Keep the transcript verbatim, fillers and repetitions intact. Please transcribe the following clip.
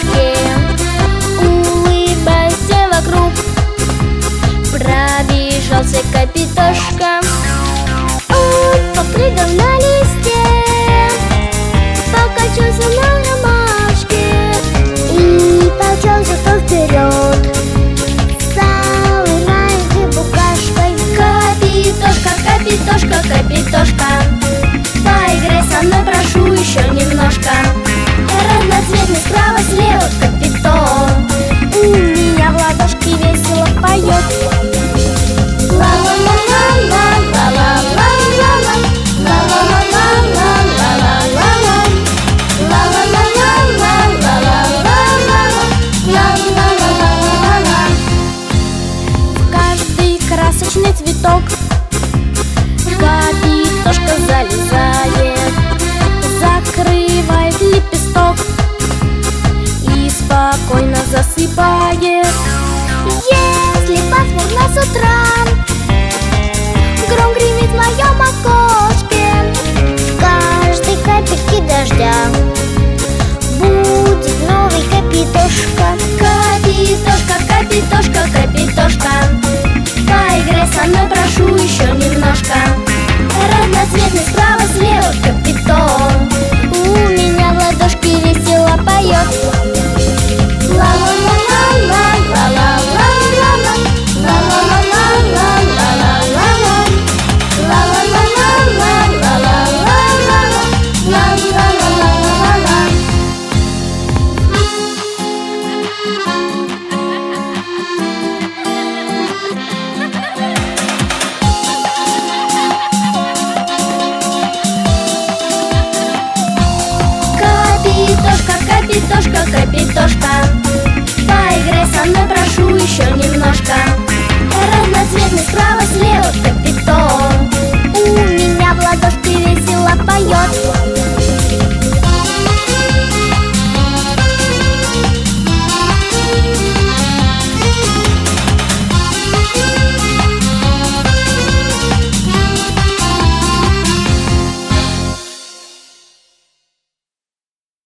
ладошке. Улыбаясь всем вокруг, пробежался Капитошка. Он попрыгал на листе, покачался на ромашке и помчался вперед самой маленькой букашкой. Капитошка, Капитошка, Капитошка, поиграй со мной, прошу, еще немножко. Разноцветный справа-слева капитон у меня в ладошке весело поет. В каждый красочный цветок Капитошка залезает, закрывает лепесток и спокойно засыпает. Если пасмурно с утра, гром гремит в моем окошке, в каждой капельке дождя будет новый Капитошка. Капитошка, Капитошка, Капитошка, поиграй со мной, прошу, еще немножко. Разноцветный справа-слева капитон у меня в ладошке весело поет. Капитошка, Капитошка, поиграй со мной, прошу, еще немножко. Разноцветный справа-слева капитон у меня в ладошке весело поет.